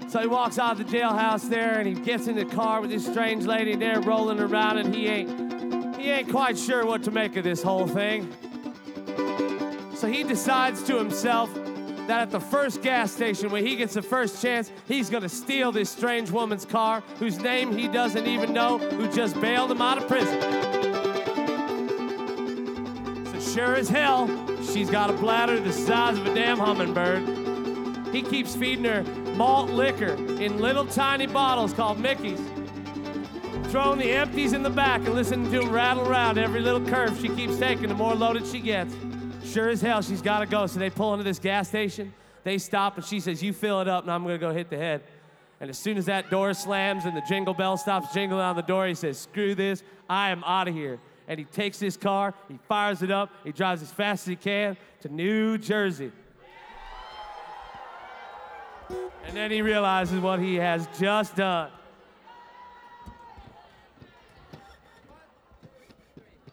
So he walks out of the jailhouse there, and he gets in the car with this strange lady there rolling around, and he ain't quite sure what to make of this whole thing. So he decides to himself that at the first gas station, when he gets the first chance, he's gonna steal this strange woman's car, whose name he doesn't even know, who just bailed him out of prison. So sure as hell, she's got a bladder the size of a damn hummingbird. He keeps feeding her malt liquor in little tiny bottles called Mickey's, throwing the empties in the back and listening to them rattle around every little curve she keeps taking, the more loaded she gets. Sure as hell, she's gotta go. So they pull into this gas station, they stop, and she says, "You fill it up, and I'm gonna go hit the head." And as soon as that door slams and the jingle bell stops jingling on the door, he says, "Screw this, I am out of here." And he takes his car, he fires it up, he drives as fast as he can to New Jersey. And then he realizes what he has just done.